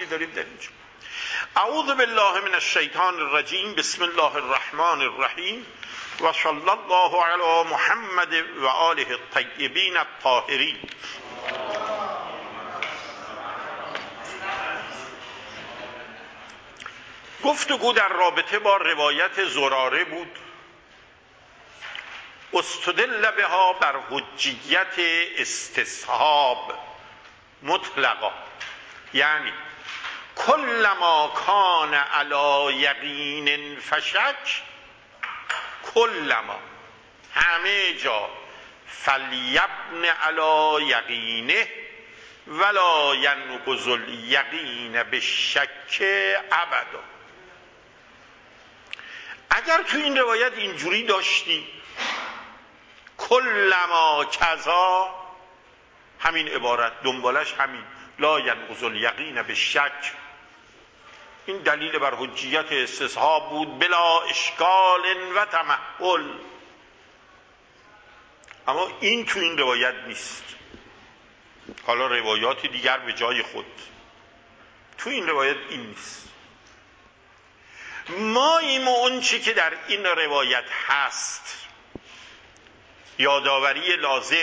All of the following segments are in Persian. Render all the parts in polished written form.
داریم در اینجا. اعوذ بالله من الشیطان الرجیم. بسم الله الرحمن الرحیم و صلی الله علی محمد و آله الطیبین الطاهرین. گفتگو در رابطه با روایت زراره بود. استدل بها بر حجیت استصحاب مطلقا، یعنی کلما کان علی یقین فشک، کلما همه جا، فلیبن علی یقینه ولا ینقض الیقین بالشک ابدا. اگر تو این روایت اینجوری داشتی کلما کذا، همین عبارت دنبالش همین لا ینقض الیقین بالشک، این دلیل بر حجیت استصحاب بود بلا اشکال و تمحل. اما این تو این روایت نیست. حالا روایات دیگر به جای خود، تو این روایت این نیست. ما این اون چی که در این روایت هست، یادآوری لازم،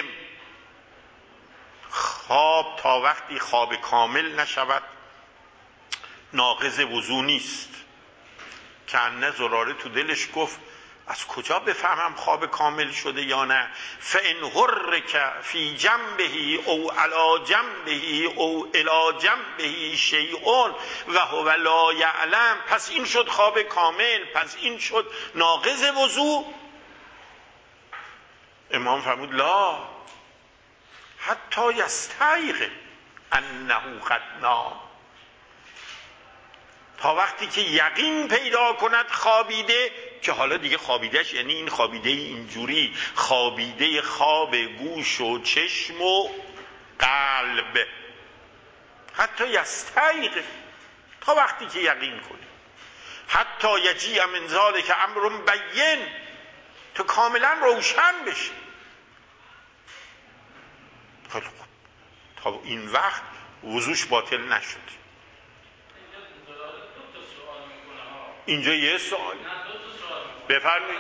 خواب تا وقتی خواب کامل نشود ناقض وضو نیست. که انه زراره تو دلش گفت از کجا بفهمم خواب کامل شده یا نه؟ فان حرک فی جنبه او علی جنبه او الی جنبه شیء و هو لا یعلم، پس این شد خواب کامل، پس این شد ناقض وضو. امام فرمود لا حتی یستیقظ انه قد نام، تا وقتی که یقین پیدا کند خوابیده، که حالا دیگه خوابیدهش یعنی این خوابیده اینجوری، خوابیده خواب گوش و چشم و قلب. حتی یستیقظ، تا وقتی که یقین کنی. حتی یجیء من ذلک امر بین، تو کاملا روشن بشه. خیلی خوب، تا این وقت وضوش باطل نشد. اینجا یه سوال بفرمایید.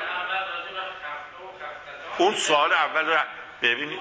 اون سوال اول را ببینید.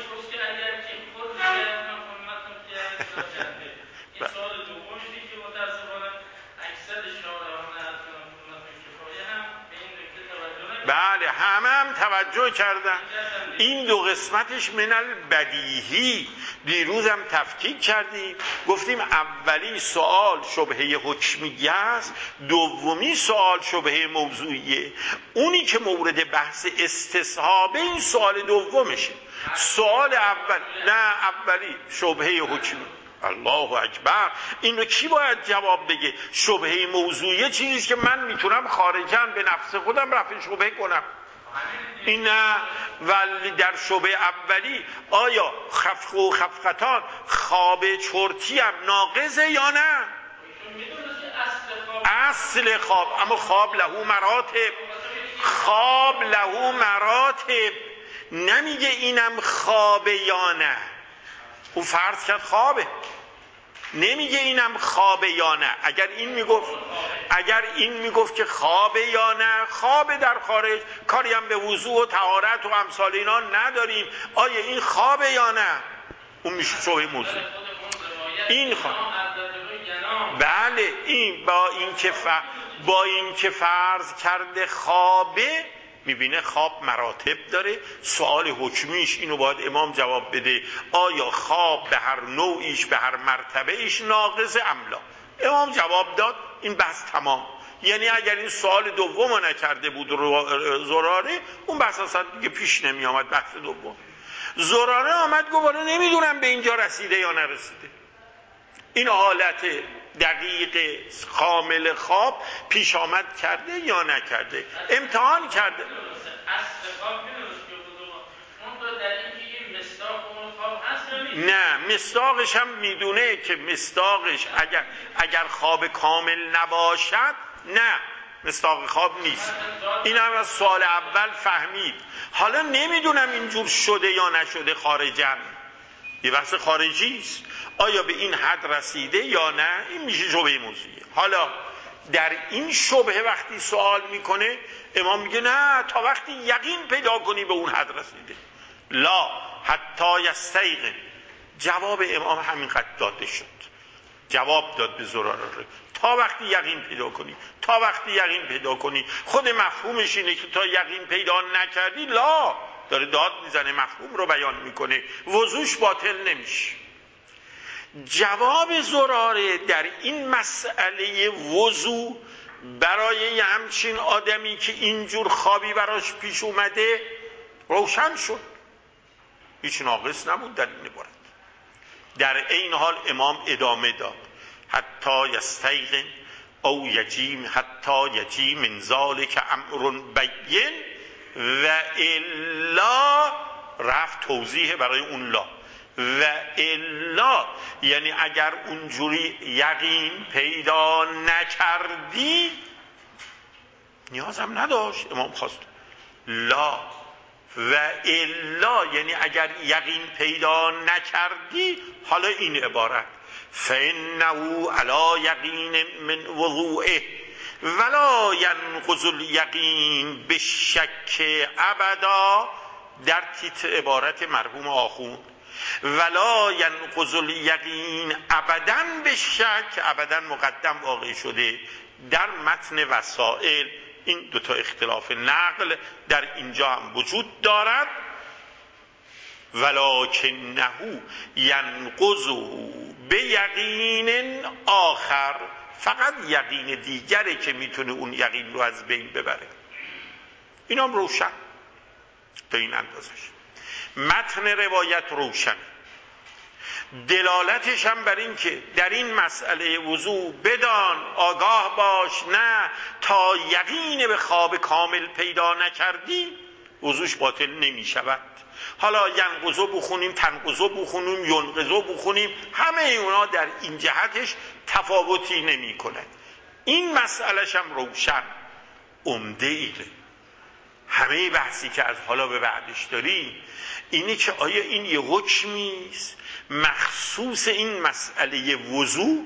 بله هم توجه کردن. این دو قسمتش من البدیهی. دیروزم تفکیک کردیم، گفتیم اولی سوال شبهه حکمیه است، دومی سوال شبهه موضوعیه. اونی که مورد بحث استصحابه این سوال دومشه. سوال اول نه، اولی شبهه حکمی. الله اکبر. این رو کی باید جواب بگه؟ شبهه موضوعیه چیزیست که من میتونم خارجاً به نفس خودم رفع شبهه کنم. این نه. ولی در شبه اولی آیا خفق و خفقتان خواب چرتی هم ناقضه یا نه؟ اصل خواب، اما خواب له مراتب، خواب له مراتب. نمیگه اینم خوابه یا نه، او فرض کرد خوابه، نمیگه اینم خوابه یا نه. اگر این میگفت که خوابه یا نه، خوابه در خارج، کاری هم به وضو و طهارت و امثال اینا نداریم، آیا این خوابه یا نه، اون میشه شبهه موضوع. این خواب، بله، این با این که فرض کرده خوابه، میبینه خواب مراتب داره. سوال حکمیش اینو باید امام جواب بده، آیا خواب به هر نوعیش به هر مرتبه ایش ناقض ام لا؟ امام جواب داد، این بحث تمام. یعنی اگر این سوال دومو نکرده بود زراره، اون بحث اصلا دیگه پیش نمی آمد. بحث دوم زراره آمد گفت نمیدونم به اینجا رسیده یا نرسیده. این حالت دقیق کامل خواب پیش آمد کرده یا نکرده، امتحان کرده. نه، مصداقش هم میدونه که مصداقش اگر خواب کامل نباشد، نه، مصداق خواب نیست. این هم از سوال اول فهمید. حالا نمیدونم اینجور شده یا نشده خارجاً، یه بحث خارجی است. آیا به این حد رسیده یا نه؟ این میشه شبهه موضوعیه. حالا در این شبهه وقتی سوال میکنه امام میگه نه، تا وقتی یقین پیدا کنی به اون حد رسیده. لا حتی یستیقن. جواب امام همینقدر داده شد، جواب داد به زراره، تا وقتی یقین پیدا کنی، تا وقتی یقین پیدا کنی. خود مفهومش اینه که تا یقین پیدا نکردی، لا داره داد میزنه، مفهوم رو بیان میکنه، وضوش باطل نمیشه. جواب زراره در این مسئله وضو برای همچین آدمی که اینجور خوابی براش پیش اومده روشن شد، هیچ ناقص نبود در این عبارت. در این حال امام ادامه داد حتی یستیقن او یجیم، حتی یجیم من ذالک امر بین و الا، رفت توضیح برای اون لا، و الا یعنی اگر اونجوری یقین پیدا نکردی نیازم نداشت. امام خواست لا و الا یعنی اگر یقین پیدا نکردی، حالا این عبارت فإنه علی یقین من وضوئه ولا ینقض الیقین بالشک ابدا، در تیتر عبارت مرحوم آخوند ولا ینقض الیقین ابدا بالشک، ابدا مقدم واقع شده در متن وسائل. این دوتا اختلاف نقل در اینجا هم وجود دارد. ولکنه ینقضه به یقین آخر، فقط یقین دیگره که میتونه اون یقین رو از بین ببره. این هم روشن تا این اندازش. متن روایت روشن، دلالتش هم بر این که در این مسئله وضو بدان، آگاه باش، نه تا یقین به خواب کامل پیدا نکردی وضوش باطل نمی شود. حالا ینقضو بخونیم، تنقضو بخونیم، ینقضو بخونیم، همه اونا در این جهتش تفاوتی نمی کنه. این مسئلهش هم روشن عمده ایه. همه بحثی که از حالا به بعدش داریم اینی که آیا این یه حکمیست مخصوص این مسئله وضو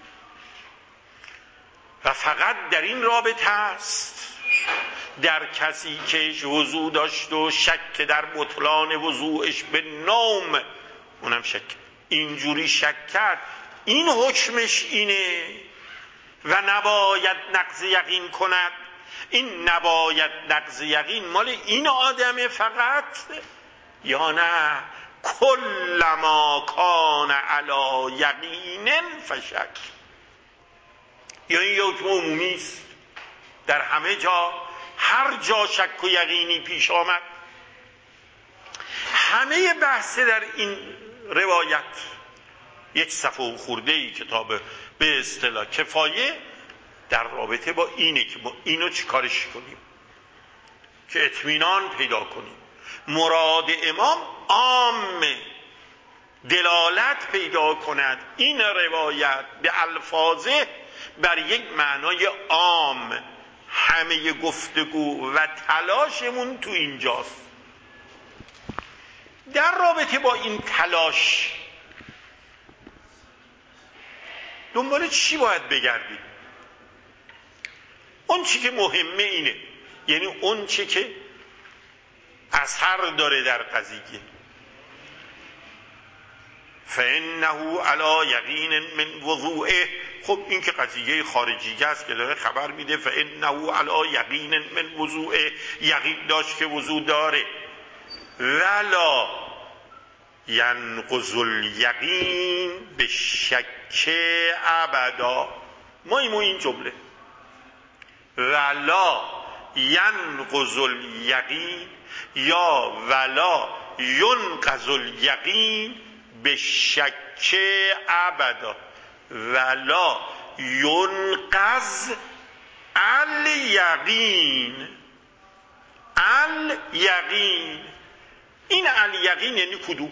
و فقط در این رابطه است، در کسی که وضو داشت و شک در بطلان وضوعش به نوم، اونم شک، اینجوری شک کرد، این حکمش اینه و نباید نقض یقین کند. این نباید نقض یقین مال این آدمه فقط، یا نه کلما کان علی یقین فشک، یا این حکم عمومی است در همه جا، هر جا شک و یقینی پیش آمد. همه بحث در این روایت یک صفحه خورده‌ای کتاب به اصطلاح کفایه در رابطه با اینه که با اینو چیکارش کنیم که اطمینان پیدا کنیم. مراد امام عامه، دلالت پیدا کند این روایت به الفاظه بر یک معنای عام. همه گفتگو و تلاشمون تو اینجاست. در رابطه با این تلاش دنبال چی باید بگردیم؟ اون چی که مهمه اینه، یعنی اون چی که اثر داره در قضیه. فإنه علی یقین من وضوئه، خب این که قضیه خارجی است که داره خبر میده فإنه علی یقین من وضوئه، یقین داشت که وضو داره. ولا ینقض الیقین بالشک ابدا، ما این جمله ولا ینقض الیقین یا ولا ینقض الیقین بالشک ابدا، ولا ینقض الیقین. الیقین، این الیقین یعنی کدوم؟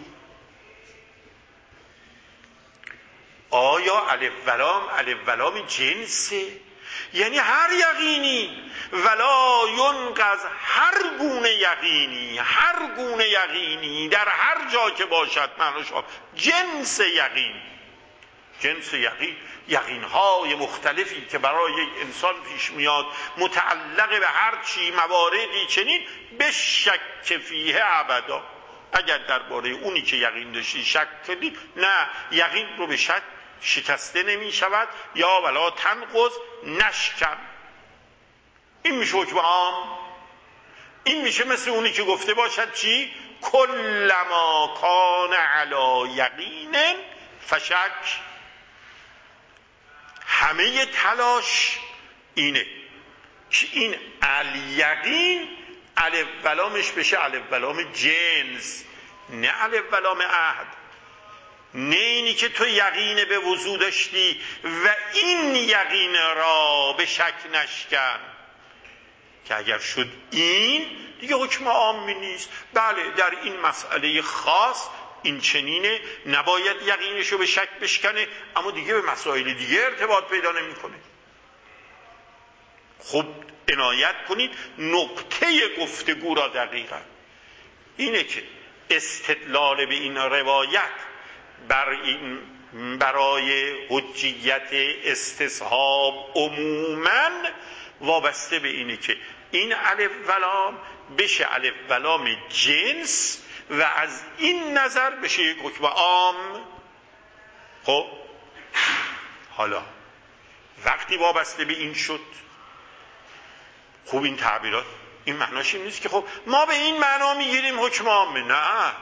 آیا الف ولام جنسه یعنی هر یقینی، ولا ینقض هر گونه یقینی، هر گونه یقینی در هر جا که باشد، معناش جنس یقین، جنس یقین، یقین‌های مختلفی که برای یک انسان پیش میاد متعلق به هر چی، مواردی چنین، به شک فیه ابدا. اگر درباره اونی که یقین داشتی شک کردی، نه، یقین رو به شک شکسته نمی شود، یا ولا تنقض نشکن. این میشه حکم عام. این میشه مثل اونی که گفته باشد چی؟ کلما کان علی یقین فشک. همه تلاش اینه که این الیقین الف ولامش بشه الف ولام جنس، نه الف ولام عهد. نه اینی که تو یقین به وضو داشتی و این یقین را به شک نشکن، که اگر شد این دیگه حکم عامی نیست. بله در این مسئله خاص این چنینه، نباید یقینشو به شک بشکنه، اما دیگه به مسائل دیگه ارتباط پیدا نمیکنه. خب عنایت کنید نقطه گفتگو را دقیقا اینه که استدلال به این روایت برای حجیت استصحاب عموماً وابسته به اینه که این الف ولام بشه الف ولام جنس و از این نظر بشه یک حکم عام. خب حالا وقتی وابسته به این شد، خوب این تعبیرات این معناش این نیست که خب ما به این معنا میگیریم حکم عامه. نه،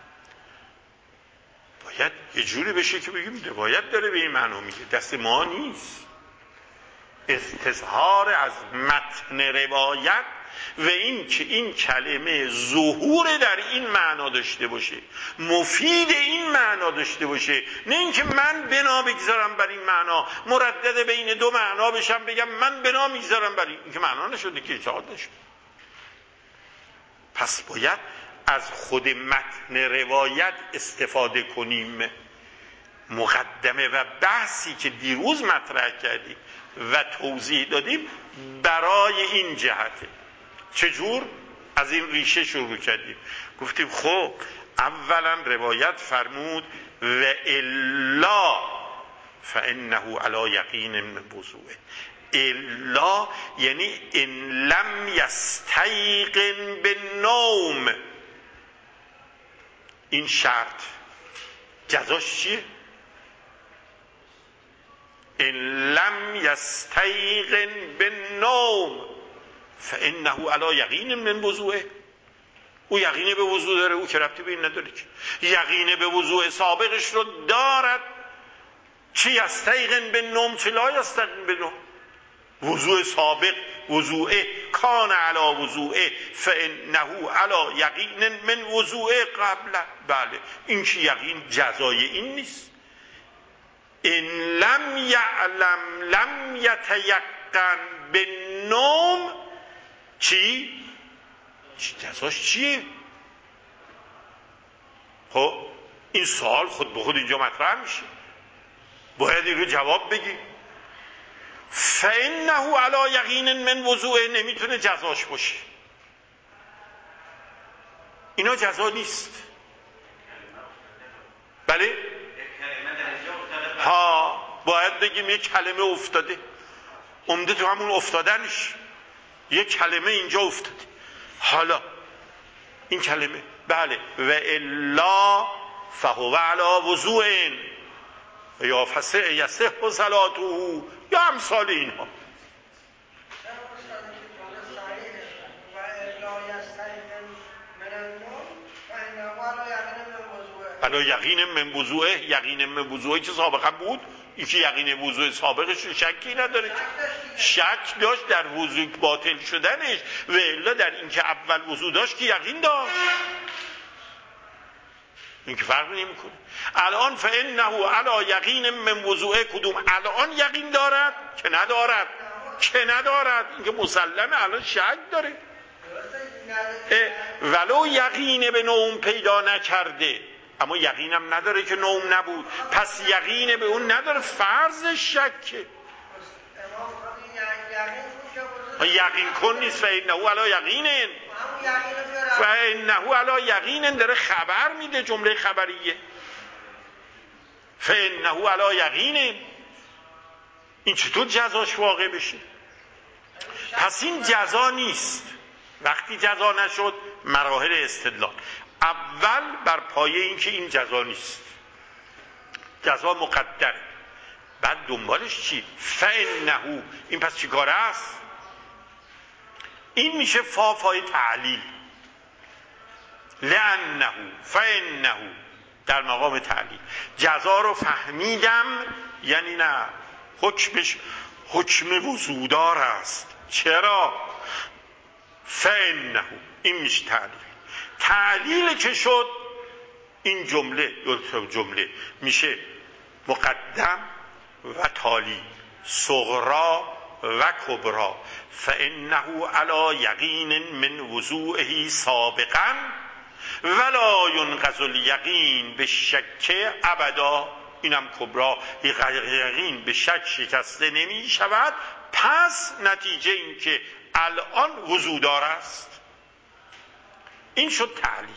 باید یه جوری بشه که بگیم روایت داره به این معنا میگه، دست ما نیست. استظهار از متن روایت و این که این کلمه ظهور در این معنا داشته باشه، مفید این معنا داشته باشه، نه اینکه من بنا بگذارم بر این معنا، مردد بین دو معنا بشم بگم من بنا میگذارم بر این که معنا نشده، که اجازه نشد. پس باید از خود متن روایت استفاده کنیم. مقدمه و بحثی که دیروز مطرح کردیم و توضیح دادیم برای این جهته. چجور؟ از این ریشه شروع کردیم، گفتیم خب اولا روایت فرمود و الا فانه علی یقین من وضوءه. الا یعنی ان لم یستیقن بالنوم. این شرط جزاش چیه؟ ان لم یستیقن بالنوم فانه علی یقین من وضوءه. او یقین به وضوء داره، او که ربطی به این نداره، که یقین به وضوء سابقش رو دارد. چی یستیقن بالنوم، چی لا یستیقن بالنوم. وضوء سابق وضوءه کان علی وضوءه فانه علی یقین من وضوءه قبل. بله این که یقین جزای این نیست. ان لم یعلم لم یتیقن بالنوم، چی جزاش چیه؟ خب این سوال خود به خود اینجا مطرح میشه، باید این رو جواب بگی. فانه علی یقین من وضوء نمیتونه جزاش باشه، اینا جزا نیست. بله ها، باید بگیم یک کلمه افتاده، عمده تو همون افتادنش یک کلمه اینجا افتاده. حالا این کلمه بله و الا فهو علی وضوء یا فسه یصح صلاته یا امثال اینها. علی یقین من وضوء، یقین من وضوء که سابقا بود، این که یقین وضوء سابقش شکی نداره، شک داشت در وضوء باطل شدنش و الا در این که اول وضوء داشت که یقین داشت، این که فرق نمیکنه. الان فانه علی یقین من وضوء کدوم؟ الان یقین دارد که ندارد؟ که ندارد، این که مسلمه الان شک داره. ولو یقین به نوم پیدا نکرده اما یقینم نداره که نوم نبود، پس یقین به اون نداره، فرض شکه. یقین کن نیست. فانه علی یقین، فانه علی یقین داره خبر میده، جمله خبریه. فانه علی یقین، این چطور جزاش واقع بشه؟ پس این جزا نیست. وقتی جزا نشد، مراحل استدلال. اول بر پایه این که این جزا نیست، جزا مقدر، بعد دنبالش چی؟ فانه، این پس چی کاره است؟ این میشه فای تعلیل. لانه، فانه در مقام تعلیل. جزا رو فهمیدم یعنی نه، حکمش حکم وضودار است. چرا؟ فانه، این میشه تعلیل. تعلیل که شد، این جمله میشه مقدم و تالی، صغرا و کبرا. فانه علی یقین من وضوعه سابقا ولا ینقض الیقین بالشک ابدا. اینم کبرا، یقین به شک شکسته نمی شود. پس نتیجه این که الان وضوعدار است. این شد تعلیل.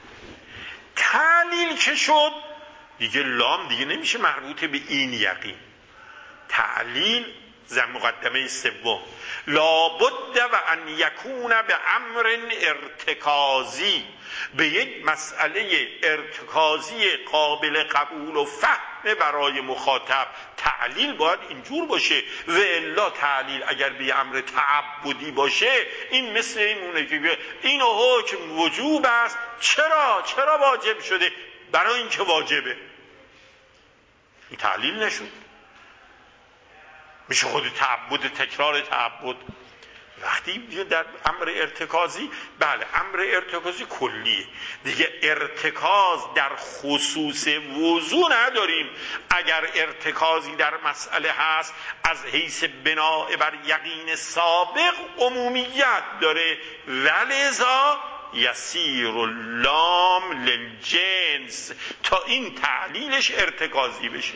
تعلیل که شد دیگه لام دیگه نمیشه مربوط به این یقین. تعلیل مقدمه سوم، لابد و ان یکون به امر ارتکازی، به یک مسئله ارتکازی قابل قبول و فهم برای مخاطب. تعلیل باید اینجور باشه، و الا تعلیل اگر به امر تعبدی باشه، این مثل اینونه که این حکم وجوب است. چرا واجب شده؟ برای اینکه واجبه. این تعلیل نشد، میشه خود تعبد، تکرار تعبد. وقتی در امر ارتکازی، بله امر ارتکازی کلیه دیگه، ارتکاز در خصوص وضو نداریم. اگر ارتکازی در مسئله هست از حیث بناء بر یقین سابق عمومیت داره، ولذا یسیر اللام للجنس، تا این تعلیلش ارتکازی بشه.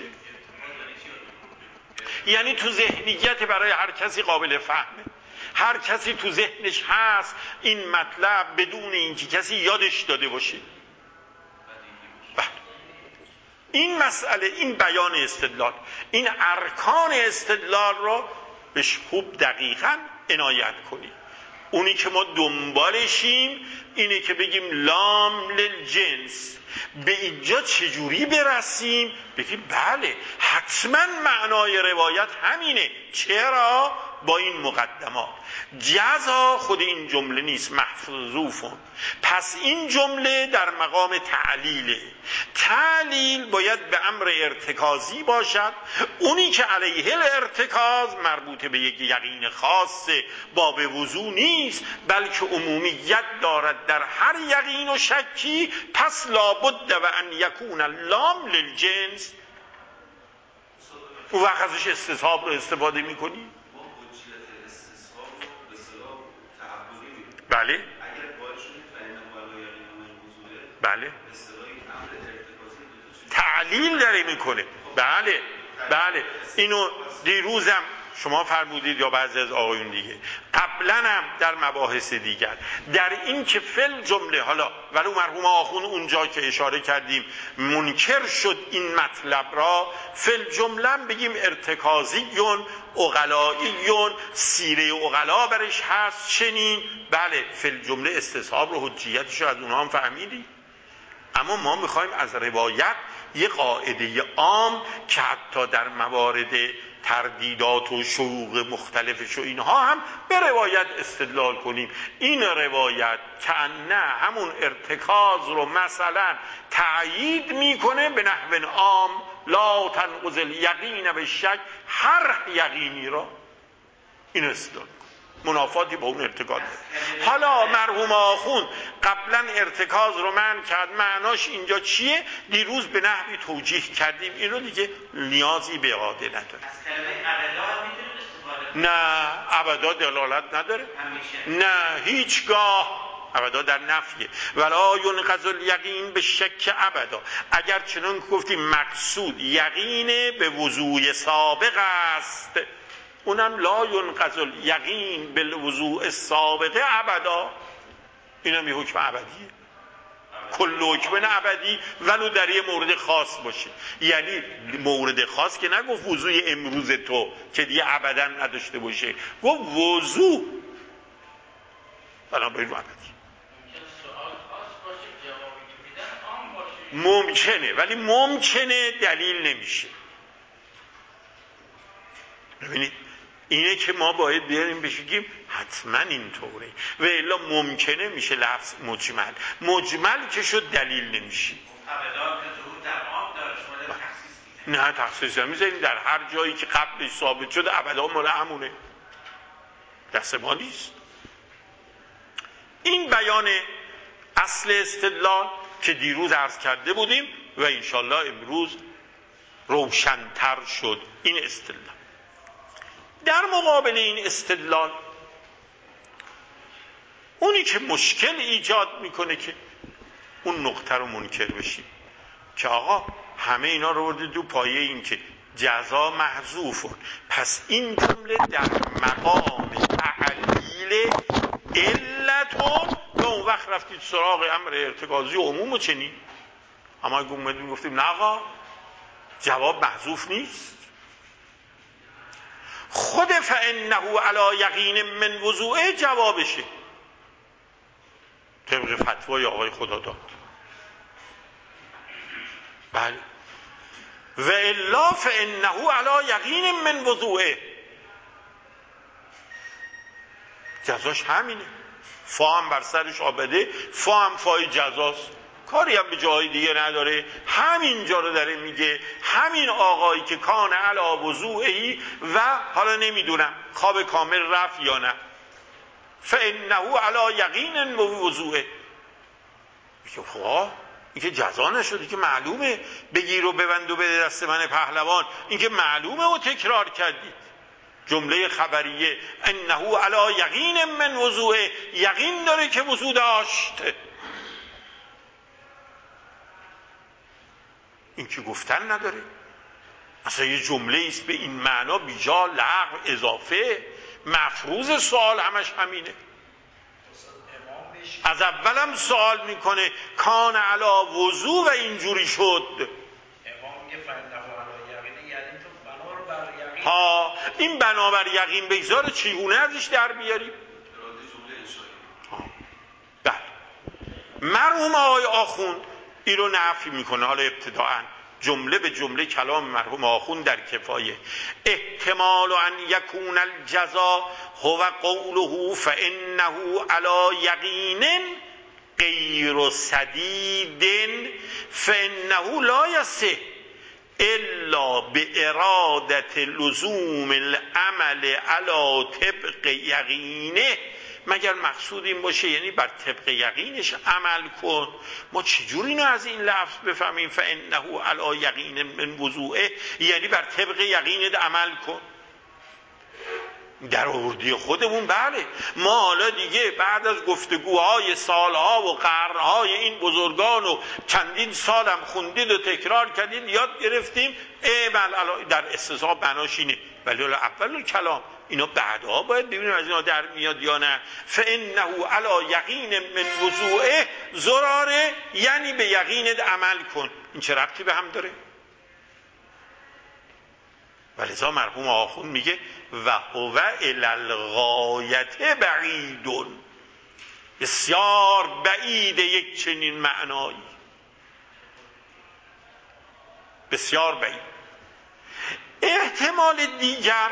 یعنی تو ذهنیت برای هر کسی قابل فهمه، هر کسی تو ذهنش هست این مطلب بدون اینکه کسی یادش داده باشه. این مسئله، این بیان استدلال، این ارکان استدلال رو بهش خوب دقیقاً عنایت کنید. اونی که ما دنبالشیم اینه که بگیم لام للجنس. به اینجا چجوری برسیم؟ بگیم بله حتما معنای روایت همینه. چرا؟ با این مقدمات. جزا خود این جمله نیست، محذوفون. پس این جمله در مقام تعلیله. تعلیل باید به امر ارتکازی باشد. اونی که علیه الارتکاز مربوط به یک یقین خاص باب وضو نیست، بلکه عمومیت دارد در هر یقین و شکی. پس لابد و ان یکون اللام للجنس. اون وقت ازش استصحاب رو استفاده میکنی. بله بله تعلیل داره میکنه. بله اینو دیروزم شما فرمودید یا بعضی از آقایون دیگه، قبلا هم در مباحث دیگر، در این که فل جمله، حالا ولو مرحوم آخون اونجا که اشاره کردیم منکر شد این مطلب را، فل جمله بگیم ارتکازیون، عقلاییون، سیره عقلا برش هست چنین. بله فل جمله استصحاب رو، حجیتش رو از اونها هم فهمیدی. اما ما میخوایم از روایت یه قاعده عام که حتی در موارد تردیدات و شروق مختلفش و اینها هم به روایت استدلال کنیم. این روایت کنه همون ارتکاز رو مثلا تأیید میکنه به نحو عام، لا تنقض الیقین بالشک، هر یقینی را این استدلال منافاتی با اون ارتکاز. حالا مرحوم آخون قبلا ارتکاز رو منع کرد، معناش اینجا چیه؟ دیروز به نحوی توجیه کردیم، این رو دیگه نیازی به اعاده نداره. نه ابدا دلالت نداره، نه هیچگاه. ابدا در نفیه. ولا ینقض الیقین بالشک ابدا. اگر چنان گفتیم مقصود یقین به وضوع سابق است، اونم لا ینقض الیقین بالوضوء السابقه ابدا، اینم یه حکم ابدیه. کل حکم ابدی ولو در یه مورد خاص باشه. یعنی مورد خاص که نگفت وضوء امروز تو که دیگه ابدا نداشته باشه، گفت وضوء بنابراین ابدی. ممکنه، ولی ممکنه دلیل نمیشه. ببینید اینه که ما باید بیاریم بگیم حتما اینطوره، و الا ممکنه میشه لفظ مجمل. مجمل که شد دلیل نمیشه. نه تخصیص میذاریم در هر جایی که قبلش ثابت شده ابدا مال همونه، دست ما نیست. این بیان اصل استدلال که دیروز عرض کرده بودیم و انشالله امروز روشن‌تر شد این استدلال. در مقابل این استدلال اونی که مشکل ایجاد میکنه که اون نقطه رو منکر بشیم که آقا همه اینا رو برده دو پایه این که جزا محذوفون، پس این جمله در مقام تعلیل علتون، و اون وقت رفتید سراغ امر ارتکازی عموم و چنین. اما اگه اومدیم گفتیم نه آقا جواب محذوف نیست، خود فانه علی یقین من وضوءه جوابشه طبق فتوای آقای خداداد. بله و الا فانه علی یقین من وضوءه، جزاش همینه. فا هم بر سرش آبده، فا هم فای جزاست، کاری هم به جای دیگه نداره. همین جا رو داره میگه همین آقایی که کان علی وضوعی و حالا نمیدونم خواب کامل رفت یا نه، فانه علی یقین وضوعه، میگه خب این که جزا نشده که معلومه، بگیر و ببند و بده دست من پهلوان، این که معلومه و تکرار کردید. جمله خبریه انه علی یقین من وضوعه، یقین داره که وضو داشت. این که گفتن نداره، اصلا یه جمله است به این معنا بیجا لغو اضافه. مفروض سوال همش همینه. از اولم سوال میکنه کان علا وضو و اینجوری شد. ها این بنابر یقین بگذاره چیگونه ازش در بیاریم؟ بله مرحوم آقای آخوند این رو نفی میکنه. حالا ابتداعا جمله به جمله کلام مرحوم آخوند در کفایه. احتمال ان یکون الجزا هو قوله فانه علی یقین غیر سدید فانه لا یصح الا بارادت لزوم العمل علی طبق یقینه. مگر مقصود این باشه یعنی بر طبق یقینش عمل کن. ما چجوری اینو از این لفظ بفهمیم فانه علی یقین من وضوعه، یعنی بر طبق یقینت عمل کن. در آوردی خودمون بله، ما حالا دیگه بعد از گفتگوهای سالها و قرنهای این بزرگان و چندین سالم خوندید و تکرار کردید یاد گرفتیم در استصحاب بناش اینه، ولی اول کلام اینا بعدها باید ببینیم از اینا در میاد یا نه. فانه علی یقین من وضوعه زراره یعنی به یقینت عمل کن. این چه ربطی به هم داره؟ ولذا مرحوم آخوند میگه و هو الی الغایت بعید، بسیار بعید یک چنین معنایی، بسیار بعید. احتمال دیگر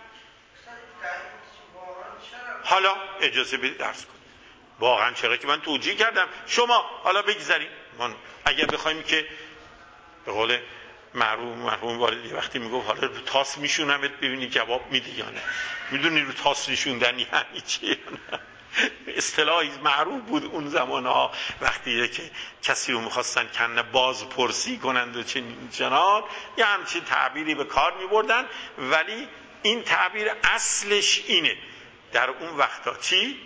حالا اجازه بدید درس کنم واقعا چرا که من توجیه کردم، شما حالا بگذاریم. من اگر بخوایم که به قول مرحوم والدی وقتی میگفت حالا رو تاس میشونمت ببینی جواب میدی یا نه، میدونی رو تاس نشوندن یعنی چی؟ اصطلاحی معروف بود اون زمانها وقتی که کسی رو میخواستن کنه باز پرسی کنند و چنان یه همچین تعبیری به کار میبردن، ولی این تعبیر اصلش اینه در اون وقتا چی؟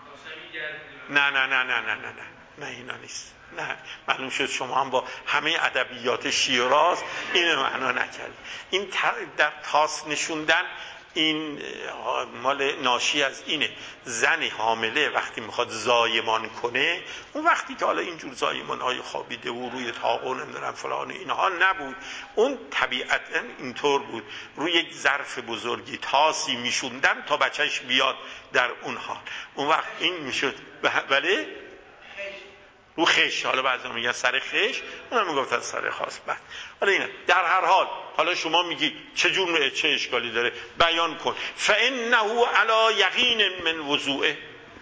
نه اینا نیست. نه معلوم شد شما هم با همه ادبیات شیراز اینو معنا نکرد. این در تاس نشوندن این مال ناشی از اینه. زن حامله وقتی میخواد زایمان کنه، اون وقتی که حالا اینجور زایمان‌های خوابیده و روی طاقون نمیدونم فلان اینها نبود، اون طبیعتا اینطور بود، روی یک ظرف بزرگی تاسی میشوندن تا بچهش بیاد در اون حال. اون وقت این میشد ولی رو خش، حالا بعضی میگن سر خش، اونم میگفتن سر خاص. بعد حالا اینه در هر حال، حالا شما میگی چه اشکالی داره، بیان کن. فانه علی یقین من وضوعه.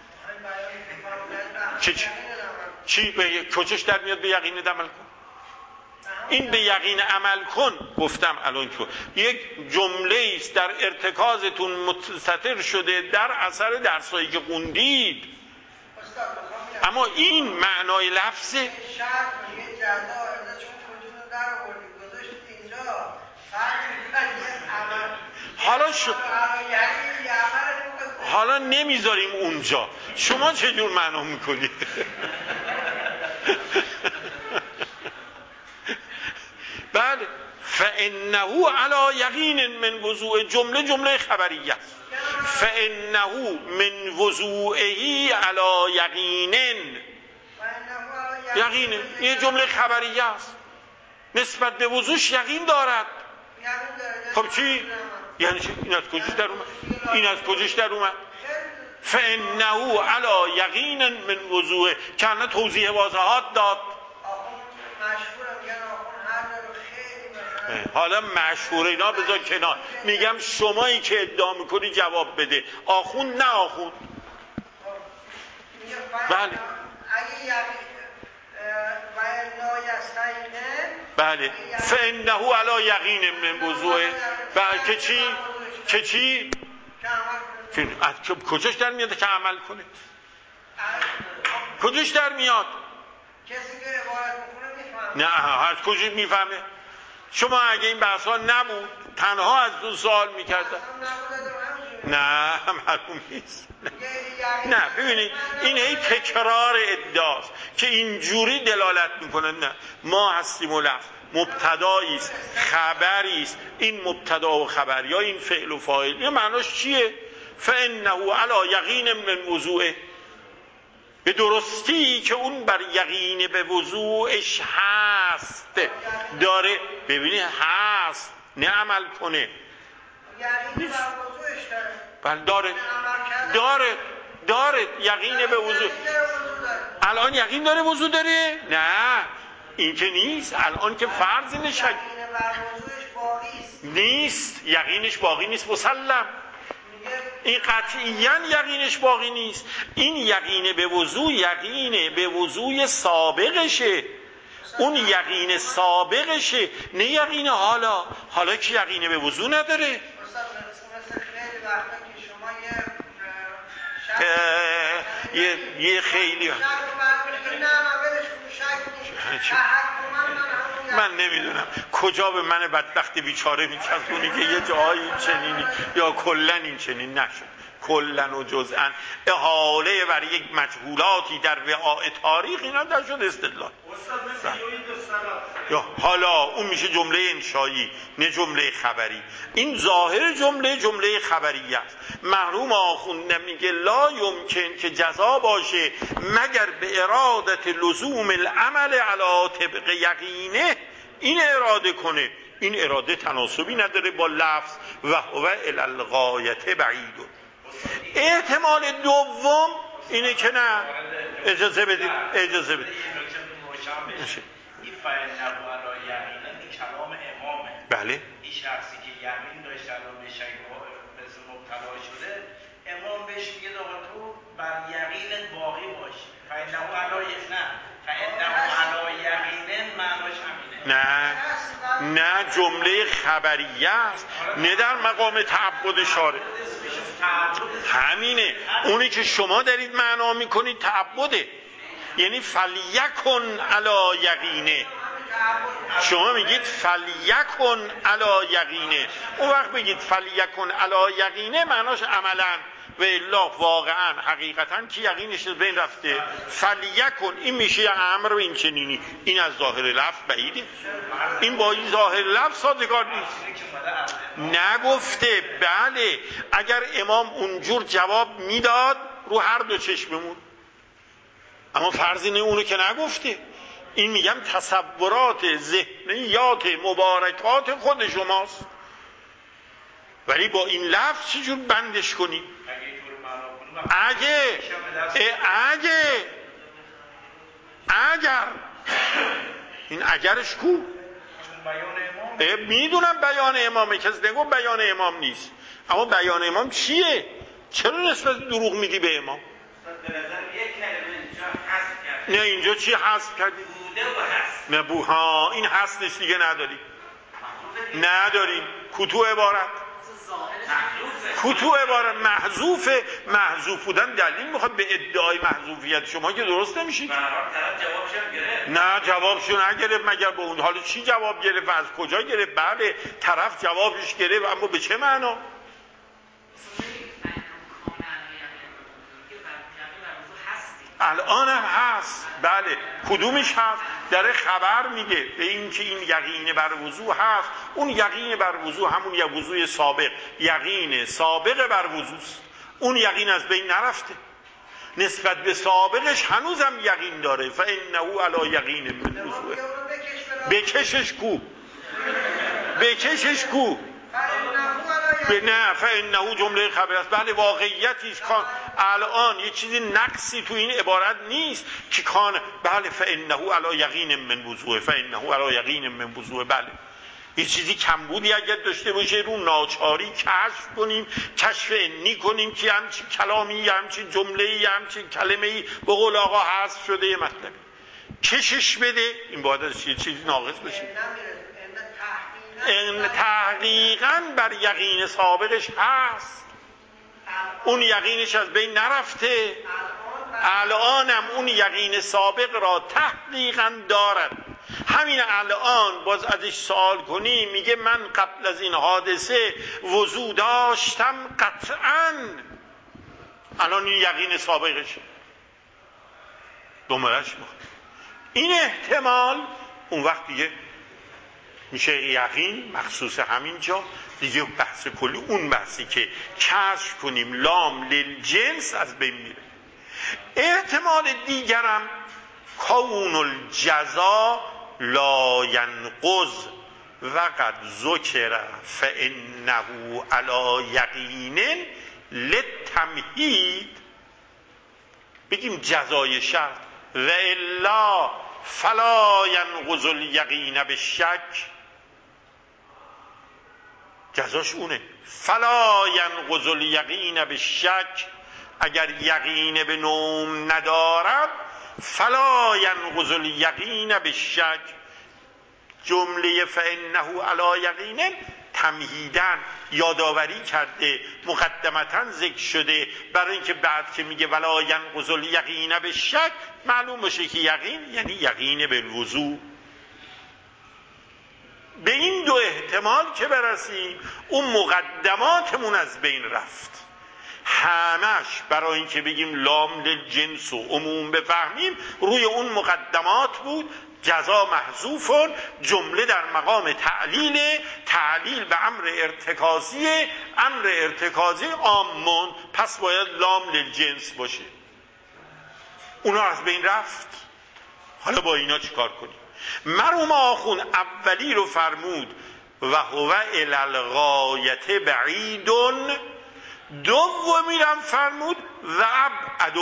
چی به کجاش در میاد به یقین عمل کن؟ این به یقین عمل کن گفتم الان که یک جمله است در ارتکازتون مستتر شده در اثر درسایی که خوندید، اما این معنای لفظه. حالا نمیذاریم اونجا، شما چجور معنا میکنید؟ بله، فانه علی یقین من وضوع، جمله خبریه است. فانه من وضوعه علی یقین، این جمله خبریه است، نسبت به وضوعش یقین دارد. خب چی؟ یعنی چی؟ این از کجاش در اومد؟ فانه علی یقین من وضوعه، که الان توضیح واضحات داد. حالا مشهور اینا بذار کنار، میگم شمایی که ادعا میکنی جواب بده، آخوند نه آخوند. بله بله، فانه علی یقین من وضوعه. بله که چی؟ کجاش در میاد که عمل کنه؟ کجاش در میاد؟ کسی که عبارت میکنه میفهمه. نه، از کجا میفهمه؟ شما اگه این بحثا نبود تنها از دو سوال میکردن. نه معلوم نیست. نه ببینید، این هی تکرار ادعاست که اینجوری دلالت میکنه. نه، ما هستیم و لفظ مبتدایی است، خبری است. این مبتدا و خبر یا این فعل و فاعل، این معناش چیه؟ فانه علی یقین من وضوعه، به درستی که اون بر یقین به وضوعش هست داره. ببینید هست، نه عمل کنه. یقین بر وضوعش داره یقین به وضوع. الان یقین داره وضوع داره؟ نه این که نیست. الان که فرض اینه شک نیست، یقینش باقی نیست مسلم. این قطعیاً یقینش باقی نیست. این یقین به وضوع یقین به وضوع سابقشه، اون یقین سابقشه، نه یقین حالا که یقین به وضوع نداره. یه خیلی من نمیدونم کجا به من بدبخت بیچاره میچسبونی که یه جایی چنینی یا کلن این چنین نشد. کلن و جزءا احاله بر یک مجهولاتی در وعاء تاریخ اینا در شد استدلال. یا حالا اون میشه جمله انشایی نه جمله خبری. این ظاهر جمله خبری است. محروم آخونده میگه لا یمکن که جزا باشه مگر به ارادت لزوم العمل علی طبق یقینه. این اراده کنه، این اراده تناسبی نداره با لفظ و هو الی الغایه بعید. احتمال دوم اینه که نه. اجازه بدید این فعل نبو علی یقینه این کلام امامه. بله، این شخصی که یقین داشته الان به شک مثل مبتلا شده، امام بهش میگه تو بر یقینت باقی باش. فعل نبو علی یقینه معناش همینه. نه جمله خبریه است، نه در مقام تعبد شارع. همینه، اونی که شما دارید معنا میکنید تعبده، یعنی فلیکن علی یقینه. شما میگید فلیکن علی یقینه، اون وقت بگید فلیکن علی یقینه معناش عملا و الا واقعا حقیقتا که یقینش از بین رفته. فلیکن این میشه امر و این چنینی. این از ظاهر لفظ بعیده، این با این ظاهر لفظ سازگار نیست. نگفته بله، اگر امام اونجور جواب میداد رو هر دو چشممون، اما فرض اینه اونو که نگفته. این میگم تصورات ذهنیات مبارکات خود شماست، ولی با این لفظ چجور بندش کنی؟ اگر این اگرش کو؟ میدونم بیان امامه، کسی نگو بیان امام نیست، اما بیان امام چیه؟ چرا نسبت دروغ میدی به امام؟ نه اینجا چی حذف کردی؟ نه بوها این هستش دیگه نداریم. کتو عبارت محذوف بودن دلیل میخواد به ادعای محذوفیت شما که درست نمیشید. نه جوابشو نگرفت، مگر به اون حال چی جواب گرفت؟ از کجا گرفت؟ بله طرف جوابش گرفت، اما به چه معنا؟ الان هم هست. بله کدومش هست؟ در خبر میگه به این که این یقین بر وضوح هست. اون یقین بر وضوح همون یا وضوح سابق، یقین سابق بر وضوح است. اون یقین از بین نرفته، نسبت به سابقش هنوزم یقین داره. فانه علی یقین من وضوح. بکشش کو نه فانه جمله خبر است. بله واقعیتیش کان الان یه چیزی نقصی تو این عبارت نیست که کان. بله فانه علی یقین من وضوح، فانه علی یقین من وضوح. بله یه چیزی کمبودی اگر داشته باشه رو ناچاری کشف کنیم، کشف انی کنیم که همچین کلامی، همچین جمله‌ای، همچین کلمه‌ای به قول آقا حذف شده یه مطلبی کشش بده، این باید از یه چیزی ناقص بشه. این تحقیقاً بر یقین سابقش هست، اون یقینش از بین نرفته، الانم اون یقین سابق را تحقیقاً دارد. همین الان باز ازش سوال کنی میگه من قبل از این حادثه وضو داشتم قطعاً، الان این یقین سابقشه دنبالش میخواد. این احتمال اون وقت دیگه میشه یقین مخصوص همین جا دیگه. بحث کلی اون بحثی که کشف کنیم لام للجنس از بین میره. احتمال دیگرم کون الجزا لا ینقض وقد ذکر فانه علی یقین للتمهید. بگیم جزای شرط و الا فلا ینقض الیقین بالشک، جزاش اونه فلا ینقض الیقین بالشک. اگر یقین به نوم ندارد فلا ینقض الیقین بالشک. جمله فانه علی یقین تمهیدن یادآوری کرده، مقدمتا ذکر شده برای اینکه بعد که میگه ولا ینقض الیقین بالشک معلوم باشه که یقین یعنی یقین بالوضوح. به این دو احتمال که برسیم اون مقدماتمون از بین رفت. همش برای اینکه بگیم لام للجنس و عموم بفهمیم روی اون مقدمات بود. جزا محذوفون، جمله در مقام تعلیل به امر ارتکازی عامون، پس باید لام للجنس باشه. اونا از بین رفت. حالا با اینا چیکار کنیم؟ مرحوم آخون اولی رو فرمود و هو الی الغایه بعیدون، دومی رو فرمود و ابعد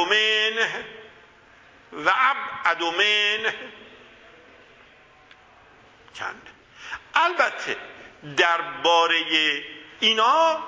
منه چند. البته درباره اینا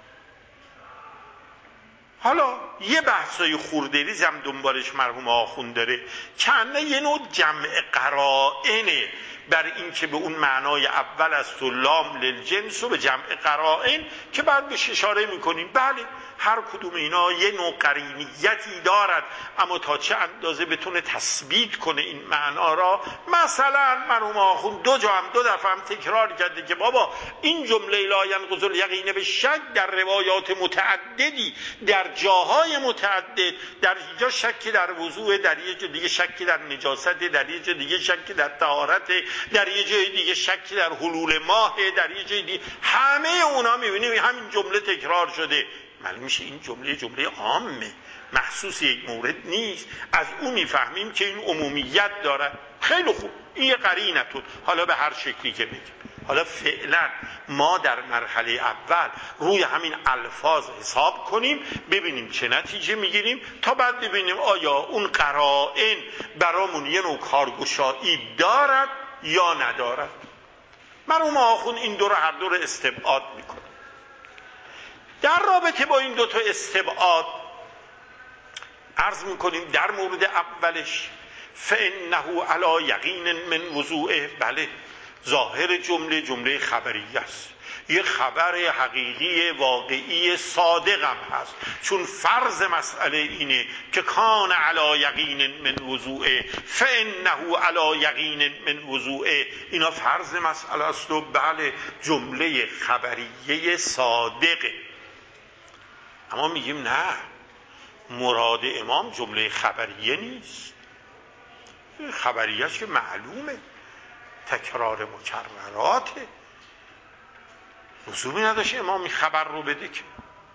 حالا یه بحثای خوردریز هم دنبالش مرحوم آخوند داره، کنه یه نوع جمع قرائنه بر این که به اون معنای اول از تو لام للجنس و به جمع قرائن که بعد بهش اشاره میکنیم. بله هر کدوم اینا یه نوع قرینیتی دارد، اما تا چه اندازه بتونه تثبیت کنه این معنا را. مثلا مرحوم آخوند دو دفعه هم تکرار کرده که بابا این جمله لا ینقض الیقین به شک در روایات متعددی در جاهای متعدد، در اینجا شک در وضوء، در یه جا دیگه شک در نجاست، در یه جا دیگه شک در طهارت، در یه جای دیگه شک در حلول ماه، در یه جای دیگه، همه اونا میبینیم همین جمله تکرار شده. معلوم میشه این جمله عامه، مخصوص یک مورد نیست. از اون میفهمیم که این عمومیت داره. خیلی خوب، این یه قرینتون، حالا به هر شکلی که بگیم. حالا فعلا ما در مرحله اول روی همین الفاظ حساب کنیم، ببینیم چه نتیجه میگیریم، تا بعد ببینیم آیا اون قرائن برامون یه نوع کارگشایی دارد یا ندارد. مرحوم آخوند این دو رو هر دو رو استبعاد میکنه. در رابطه با این دو تا استبعاد عرض میکنیم در مورد اولش فإنه علی یقین من وضوعه، بله ظاهر جمله خبریه است، یه خبر حقیقی واقعی صادق هم هست، چون فرض مسئله اینه که کان علی یقین من وضوعه فإنه علی یقین من وضوعه، اینا فرض مسئله است و بله جمله خبریه صادقه. اما میگیم نه، مراد امام جمله خبریه نیست. خبریه است که معلومه، تکرار مکرراته، لزومی نداشته امام این خبر رو بده. که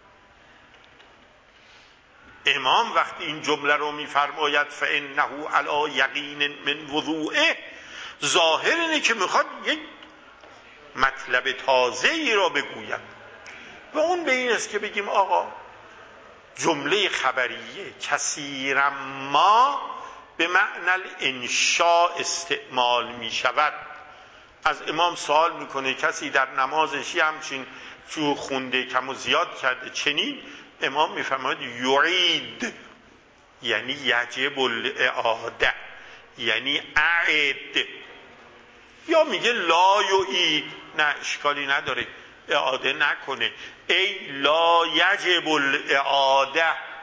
امام وقتی این جمله رو میفرماید فإنه علی یقین من وضوعه، ظاهر اینه که میخواد یک مطلب تازه‌ای را بگوید و اون به این است که بگیم آقا جمله خبریه کثیرا ما به معنی الانشاء استعمال می شود. از امام سوال میکنه کسی در نمازش همچین چو خونده کم و زیاد کرده چنین؟ امام میفرماید یعید، یعنی یجب الاعاده، یعنی اعد. یا میگه لا یعید، نه اشکالی نداره اعاده نکنه، ای لا یجب الاعاده.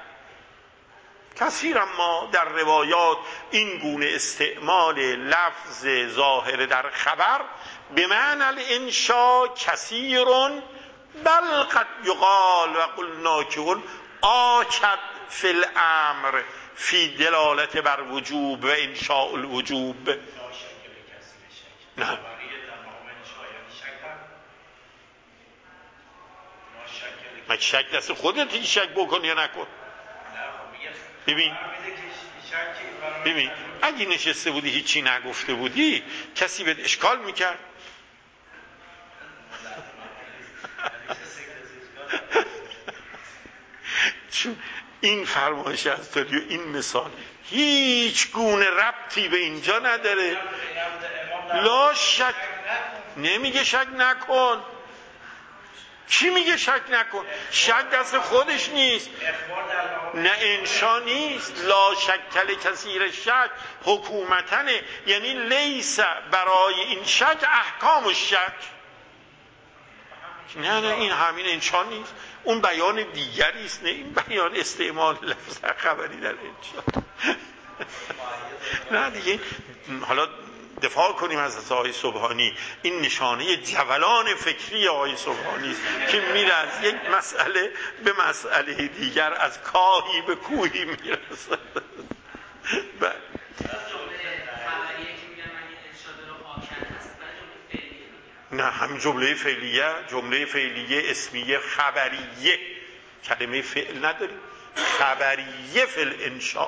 کثیرا ما در روایات این گونه استعمال لفظ ظاهر در خبر به معنی الانشاء کثیر، بل قد یقال و قلنا که آکد فی الامر فی دلالت بر وجوب و انشاء الوجوب. نه مگه شک دست خودت این شک بکن یا نکن؟ ببین اگه نشسته بودی هیچی نگفته بودی کسی بهت اشکال میکرد؟ چون این فرمایش از داری و این مثال هیچ گونه ربطی به اینجا نداره. لا شک، نمیگه شک نکن. چی میگه شک نکن؟ شک دست خودش نیست، نه انشا نیست. لا شکل کثیر شک حکومتنه، یعنی لیس برای این شک احکام الشک. نه این همین انشا نیست، اون بیان دیگری است، نه این بیان استعمال لفظ خبری در انشا. نه دیگه حالا دفاع کنیم از آقای سبحانی، این نشانه جولان فکری آقای سبحانی است که میره از یک مسئله به مسئله دیگر، از کاهی به کوهی میرسه. نه همین جمله فعلیه اسمیه خبریه، کلمه فعل نداریم، خبریه فی الانشاء،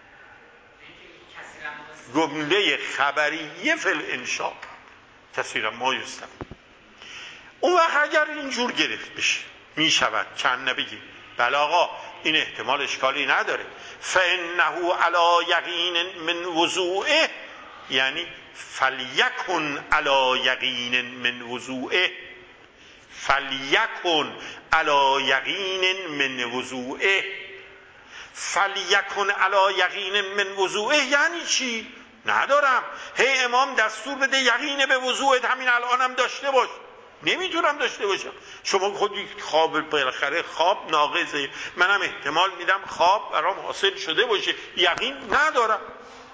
جمله خبریه فی الانشاء کثیرا ما یستم. اون وقت اگر اینجور گرفت بشه میشود چند نبگیم بله آقا این احتمال اشکالی نداره. فإنه علی یقین من وضوعه، یعنی فلیکن علی یقین من وضوعه، فلیکن علی یقین من وضوعه. فلیکن علی یقین من وضوعه یعنی چی؟ ندارم هی امام دستور بده یقین به وضوعت همین الانم داشته باش. نمیتونم داشته باشم. شما خودی خواب بالاخره خواب ناقصه، منم احتمال میدم خواب برام حاصل شده باشه، یقین ندارم.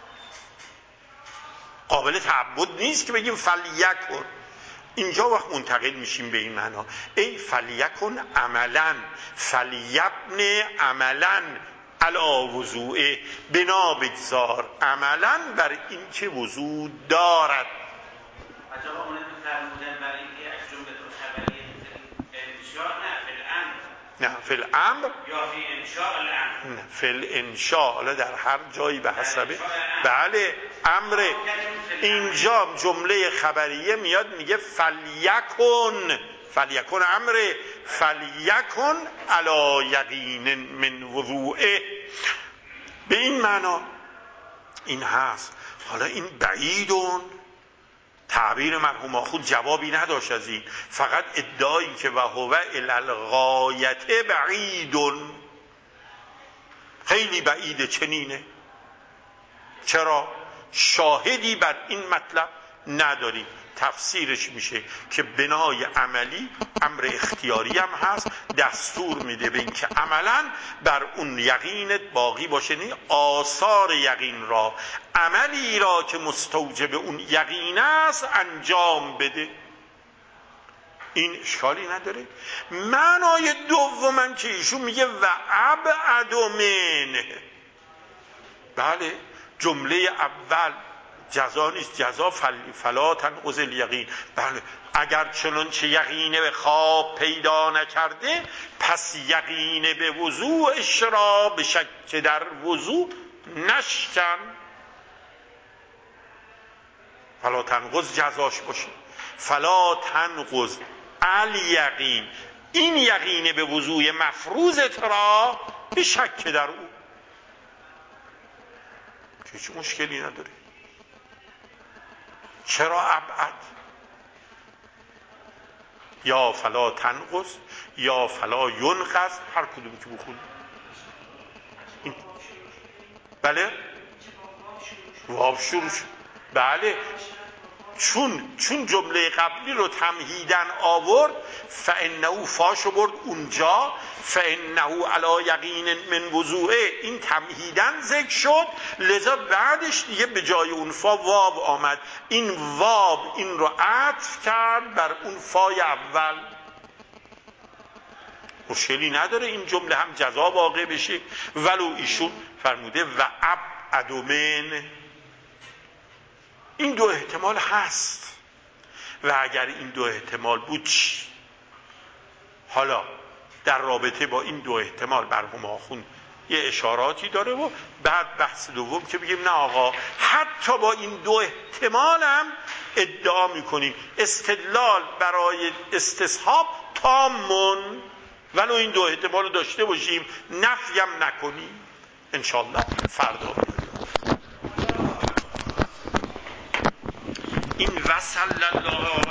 قابل تعبد نیست که بگیم فلیکن. اینجا وقت منتقل میشیم به این معنا، ای فلیکن عملا، فلیبن عملا علی وضوعه، بنا بگذار عملا بر این که وضوع دارد. عجبا اونه فرمودن برای اینکه از جمله خبری انشاء نه فی الامر یا فی انشاء الامر، نه فی الانشاء، حالا در هر جایی به حسبه. بله امر، اینجا جمله خبریه میاد میگه فلیکن، فلیکن امر، فلیکن علی یقین من وضوعه، به این معنا این هست. حالا این بعیدون، تعبیر مرحوم آخوند جوابی نداشت از این، فقط ادعایی که وهو الی الغایت بعیدون، خیلی بعیده چنینه. چرا؟ شاهدی بر این مطلب نداریم. تفسیرش میشه که بنای عملی امر اختیاری هم هست، دستور میده به این که عملا بر اون یقینت باقی باشه، نه آثار یقین را، عملی را که مستوجب اون یقین است انجام بده. این اشکالی نداره. معنای دومم که ایشون میگه و ابعد من، بله جمله اول جزا نیست، جزا فلا تنقض الیقین. بله اگر چنانچه یقینه به خواب پیدا نکرده، پس یقینه به وضوعش را به شک در وضوع نشکن، فلا تنقض جزاش باشه، فلا تنقض الیقین، این یقینه به وضوع مفروضت را به شک در او، هیچ مشکلی نداره. چرا ابعد؟ یا فلا تنقص یا فلا ینقص، هر کدومی که بخونی. بله واب شروع شد. بله چون جمله قبلی رو تمهیدن آورد، فانه فاشو برد اونجا، فانه علی یقین من وضوعه، این تمهیدن ذکر شد، لذا بعدش دیگه به جای اون فا واب آمد. این واب این رو عطف کرد بر اون فای اول، مشکلی نداره این جمله هم جزا واقع بشه. ولو ایشون فرموده و ابعد من، این دو احتمال هست و اگر این دو احتمال بود چی؟ حالا در رابطه با این دو احتمال مرحوم آخوند یه اشاراتی داره و بعد بحث دوم که بگیم نه آقا حتی با این دو احتمال هم ادعا میکنیم استدلال برای استصحاب تامون، ولو این دو احتمال رو داشته باشیم نفیم نکنیم. انشالله فردا این وصل الله